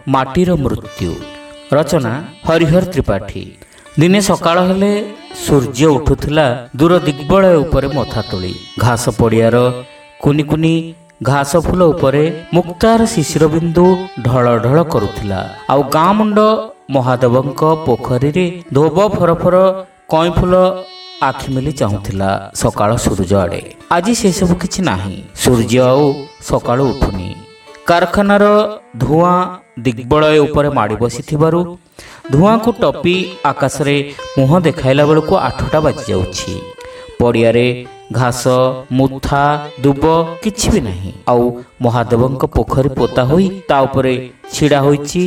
ମାଟିର ମୃତ୍ୟୁ। ରଚନା ହରିହର ତ୍ରିପାଠୀ। ଦିନେ ସକାଳ ହେଲେ ସୂର୍ଯ୍ୟ ଉଠୁଥିଲା ଦୂର ଦିଗ୍ବଳୟ ଉପରେ ମଥା ତୋଳି। ଘାସ ପଡ଼ିଆର କୁନି କୁନି ଘାସ ଫୁଲ ଉପରେ ମୁକ୍ତାର ଶିଶିର ବିନ୍ଦୁ ଢଳ ଢଳ କରୁଥିଲା। ଆଉ ଗାଁ ମୁଣ୍ଡ ମହାଦେବଙ୍କ ପୋଖରୀରେ ଧୋବ ଫରଫର କଇଁ ଫୁଲ ଆଖି ମେଲି ଚାହୁଁଥିଲା ସକାଳ ସୂର୍ଯ୍ୟ ଆଡ଼େ। ଆଜି ସେସବୁ କିଛି ନାହିଁ। ସୂର୍ଯ୍ୟ ଆଉ ସକାଳୁ ଉଠୁନି। କାରଖାନାର ଧୂଆଁ ଦିଗ୍ବଳୟ ଉପରେ ମାଡ଼ି ବସିଥିବାରୁ ଧୂଆଁକୁ ଟପି ଆକାଶରେ ମୁହଁ ଦେଖାଇଲା ବେଳକୁ 8ଟା ବାଜିଯାଉଛି। ପଡ଼ିଆରେ ଘାସ ମୁଥା ଦୁବ କିଛି ବି ନାହିଁ। ଆଉ ମହାଦେବଙ୍କ ପୋଖରୀ ପୋତା ହୋଇ ତା ଉପରେ ଛିଡ଼ା ହୋଇଛି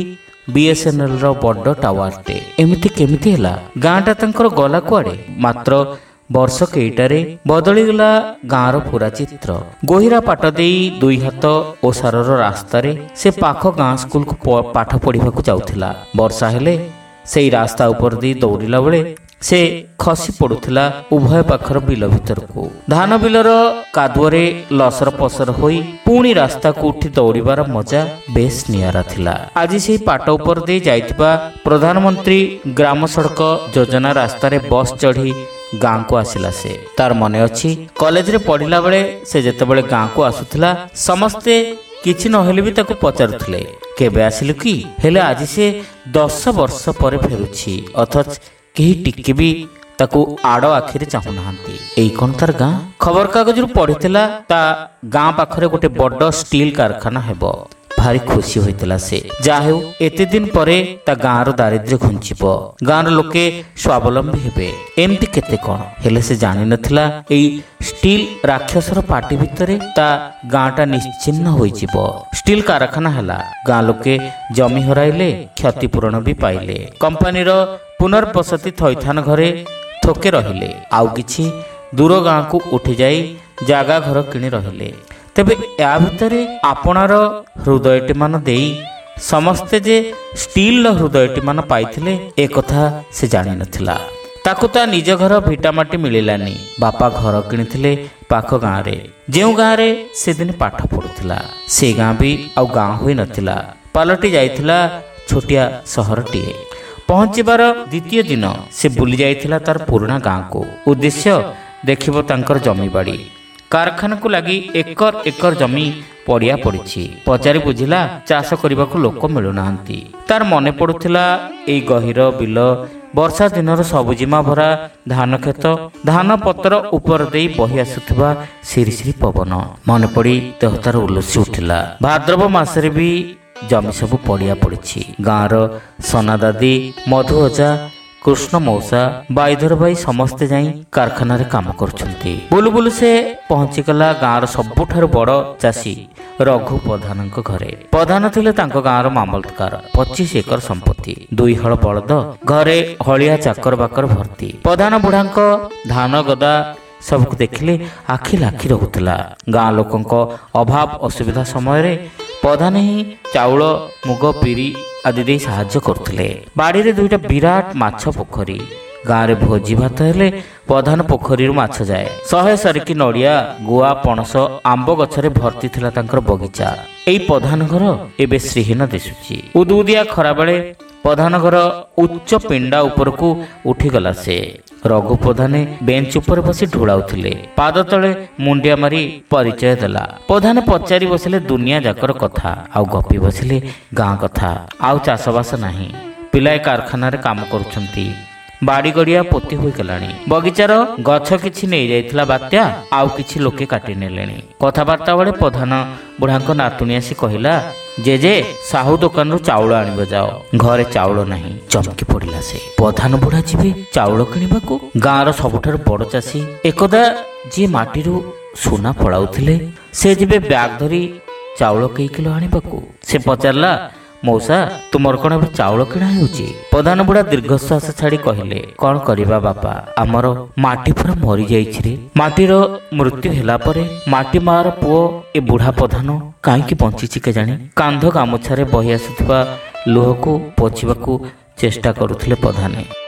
BSNLର ବଡ଼ ଟାୱାରଟେ। ଏମିତି କେମିତି ହେଲା? ଗାଁଟା ତାଙ୍କର ଗଲା କୁଆଡ଼େ? ମାତ୍ର ବର୍ଷ କେଇଟାରେ ବଦଳିଗଲା ଗାଁର ପୁରା ଚିତ୍ର। ଗୋହିରା ପାଟ ଦେଇ 2 ହାତ ଓସାରର ରାସ୍ତାରେ ସେ ପାଖ ଗାଁ ସ୍କୁଲକୁ ପାଠ ପଢ଼ିବାକୁ ଯାଉଥିଲା। ବର୍ଷା ହେଲେ ସେଇ ରାସ୍ତା ଉପର ଦେଇ ଦୌଡ଼ିଲା ବେଳେ ସେ ଖସି ପଡ଼ୁଥିଲା ଉଭୟ ପାଖର ବିଲ ଭିତରକୁ। ଧାନ ବିଲର କାଦୁଅରେ ଲସର ପସର ହୋଇ ପୁଣି ରାସ୍ତାକୁ ଉଠି ଦୌଡ଼ିବାର ମଜା ବେଶ ନିଆରା ଥିଲା। ଆଜି ସେହି ପାଟ ଉପର ଦେଇ ଯାଇଥିବା ପ୍ରଧାନମନ୍ତ୍ରୀ ଗ୍ରାମ ସଡ଼କ ଯୋଜନା ରାସ୍ତାରେ ବସ୍ ଚଢ଼ି ଗାଁକୁ ଆସିଲା ସେ। ତାର ମନେ ଅଛି, କଲେଜରେ ପଢ଼ିଲା ବେଳେ ସେ ଯେତେବେଳେ ଗାଁକୁ ଆସୁଥିଲା ସମସ୍ତେ କିଛି ନହେଲେ ବି ତାକୁ ପଚାରୁଥିଲେ, କେବେ ଆସିଲୁ କି? ହେଲେ ଆଜି ସେ 10 ବର୍ଷ ପରେ ଫେରୁଛି, ଅଥଚ କେହି ଟିକେ ବି ତାକୁ ଆଡ଼ ଆଖିରେ ଚାହୁଁନାହାନ୍ତି। ଏଇ କ'ଣ ତାର ଗାଁ? ଖବରକାଗଜରୁ ପଢ଼ିଥିଲା ତା ଗାଁ ପାଖରେ ଗୋଟେ ବଡ଼ ଷ୍ଟିଲ୍ କାରଖାନା ହେବ। ଭାରି ଖୁସି ହୋଇଥିଲା ସେ। ଯାହା ହେଉ ଏତେ ଦିନ ପରେ ତା ଗାଁର ଦାରିଦ୍ର୍ୟ ଘୁଞ୍ଚିବ, ଗାଁର ଲୋକେ ସ୍ୱାବଲମ୍ବୀ ହେବେ। ଏମିତି କେତେ କ'ଣ। ହେଲେ ସେ ଜାଣିନଥିଲା ଏଇ ଷ୍ଟିଲ୍ ରାକ୍ଷସର ପାଟି ଭିତରେ ତା ଗାଁଟା ନିଶ୍ଚିହ୍ନ ହୋଇଯିବ। ଷ୍ଟିଲ୍ କାରଖାନା ହେଲା, ଗାଁ ଲୋକେ ଜମି ହରାଇଲେ, କ୍ଷତିପୂରଣ ବି ପାଇଲେ। କମ୍ପାନୀର ପୁନର୍ବସତି ଥଇଥାନ ଘରେ ଥୋକେ ରହିଲେ, ଆଉ କିଛି ଦୂର ଗାଁକୁ ଉଠିଯାଇ ଜାଗା ଘର କିଣି ରହିଲେ। ତେବେ ୟା ଭିତରେ ଆପଣାର ହୃଦୟଟି ମାନ ଦେଇ ସମସ୍ତେ ଯେ ଷ୍ଟିଲର ହୃଦୟଟି ମାନ ପାଇଥିଲେ ଏକଥା ସେ ଜାଣିନଥିଲା। ତାକୁ ତା ନିଜ ଘର ଭିଟାମାଟି ମିଳିଲାନି। ବାପା ଘର କିଣିଥିଲେ ପାଖ ଗାଁରେ, ଯେଉଁ ଗାଁରେ ସେଦିନ ପାଠ ପଢ଼ୁଥିଲା। ସେ ଗାଁ ବି ଆଉ ଗାଁ ହୋଇନଥିଲା, ପାଲଟି ଯାଇଥିଲା ଛୋଟିଆ ସହରଟିଏ। ପହଞ୍ଚିବାର ଦ୍ୱିତୀୟ ଦିନ ସେ ବୁଲି ଯାଇଥିଲା ତାର ପୁରୁଣା ଗାଁକୁ। ଉଦ୍ଦେଶ୍ୟ ଦେଖିବ ତାଙ୍କର ଜମିବାଡ଼ି। କାରଖାନାକୁ ଲାଗି ଏକର ଏକର ଜମି ପଡ଼ିଆ ପଡ଼ିଛି। ପଚାରି ବୁଝିଲା ଚାଷ କରିବାକୁ ଲୋକ ମିଳୁନାହାନ୍ତି। ତାର ମନେ ପଡ଼ୁଥିଲା ଏଇ ଗହୀର ବିଲ, ବର୍ଷା ଦିନର ସବୁଜିମା ଭରା ଧାନ କ୍ଷେତ, ଧାନ ପତ୍ର ଉପର ଦେଇ ବହି ଆସୁଥିବା ସିରିସିରି ପବନ। ମନେ ପଡ଼ି ଦେହ ତାର ଉଲସି ଉଠିଲା। ଭାଦ୍ରବ ମାସରେ ବି ଜମି ସବୁ ପଡ଼ିଆ ପଡ଼ିଛି। ଗାଁର ସନା ଦାଦି, ମଧୁ ଅଜା, କୃଷ୍ଣ ମଉସା, ବାଇଧର ଭାଇ ସମସ୍ତେ ଯାଇ କାରଖାନାରେ କାମ କରୁଛନ୍ତି। ବୁଲୁ ବୁଲୁ ସେ ପହଞ୍ଚିଗଲା ଗାଁର ସବୁଠାରୁ ବଡ଼ ଚାଷୀ ରଘୁ ପ୍ରଧାନଙ୍କ ଘରେ। ପ୍ରଧାନ ଥିଲେ ତାଙ୍କ ଗାଁର ମାମଲତକାର। 25 ଏକର ସମ୍ପତ୍ତି, 2 ହଳ ବଳଦ, ଘରେ ହଳିଆ ଚାକର ବାକର ଭର୍ତ୍ତି। ପ୍ରଧାନ ବୁଢ଼ାଙ୍କ ଧାନ ଗଦା ସବୁକୁ ଦେଖିଲେ ଆଖି ଲାଖି ରହୁଥିଲା। ଗାଁ ଲୋକଙ୍କ ଅଭାବ ଅସୁବିଧା ସମୟରେ ପ୍ରଧାନ ହିଁ ଚାଉଳ, ମୁଗ, ବିରି ଆଦି ଦେଇ ସାହାଯ୍ୟ କରୁଥିଲେ। ବାଡ଼ିରେ 2ଟା ବିରାଟ ମାଛ ପୋଖରୀ। ଗାଁରେ ଭୋଜି ଭାତ ହେଲେ ପ୍ରଧାନ ପୋଖରୀରୁ ମାଛ ଯାଏ। 100 ସରିକି ନଡ଼ିଆ, ଗୁଆ, ପଣସ, ଆମ୍ବ ଗଛରେ ଭର୍ତ୍ତି ଥିଲା ତାଙ୍କର ବଗିଚା। ଏଇ ପ୍ରଧାନ ଘର ଏବେ ଶ୍ରୀହୀନ ଦିଶୁଛି। ଉଦୁଉଦିଆ ଖରାବେଳେ ପ୍ରଧାନ ଘର ଉଚ୍ଚ ପିଣ୍ଡା ଉପରକୁ ଉଠିଗଲା ସେ। ରଘୁ ପ୍ରଧାନେ ବେଞ୍ଚ ଉପରେ ବସି ଢୁଳାଉଥିଲେ। ପାଦ ତଳେ ମୁଣ୍ଡିଆ ମାରି ପରିଚୟ ଦେଲା। ପ୍ରଧାନ ପଚାରି ବସିଲେ ଦୁନିଆ ଯାକର କଥା, ଆଉ ଗପି ବସିଲେ ଗାଁ କଥା। ଆଉ ଚାଷବାସ ନାହିଁ, ପିଲାଏ କାରଖାନାରେ କାମ କରୁଛନ୍ତି। ବାଡ଼ି ଗଡ଼ିଆ ପୋତି ହୋଇଗଲାଣି। ବଗିଚାର ଗଛ କିଛି ନେଇଯାଇଥିଲା ବାତ୍ୟା, ଆଉ କିଛି ଲୋକେ କାଟି ନେଲେଣି। କଥାବାର୍ତ୍ତା ବେଳେ ପ୍ରଧାନ ବୁଢ଼ାଙ୍କ ନାତୁଣୀ ଆସି କହିଲା, ଜେଜେ ସାହୁ ଦୋକାନରୁ ଚାଉଳ ଆଣିବ ଯାଅ। ଘରେ ଚାଉଳ ନାହିଁ। ଚମକି ପଡ଼ିଲା ସେ। ପ୍ରଧାନ ବୁଢ଼ା ଯିବେ ଚାଉଳ କିଣିବାକୁ? ଗାଁର ସବୁଠାରୁ ବଡ଼ ଚାଷୀ, ଏକଦା ଯିଏ ମାଟିରୁ ସୁନା ଫଳାଉଥିଲେ, ସେ ଯିବେ ବ୍ୟାଗ ଧରି ଚାଉଳ କେଇ କିଲୋ ଆଣିବାକୁ? ସେ ପଚାରିଲା, ମଉସା ତୁମର କ'ଣ ଏବେ ଚାଉଳ କିଣା ହେଉଛି? ପ୍ରଧାନ ବୁଢ଼ା ଦୀର୍ଘଶ୍ୱାସ ଛାଡ଼ି କହିଲେ, କ'ଣ କରିବା ବାପା, ଆମର ମାଟି ପୁରା ମରିଯାଇଛି ରେ। ମାଟିର ମୃତ୍ୟୁ ହେଲା ପରେ ମାଟି ମାର ପୁଅ ଏ ବୁଢ଼ା ପ୍ରଧାନ କାହିଁକି ବଞ୍ଚିଛି କେଜାଣି? କାନ୍ଧ ଗାମୁଛାରେ ବହି ଆସୁଥିବା ଲୁହକୁ ପୋଛିବାକୁ ଚେଷ୍ଟା କରୁଥିଲେ ପ୍ରଧାନେ।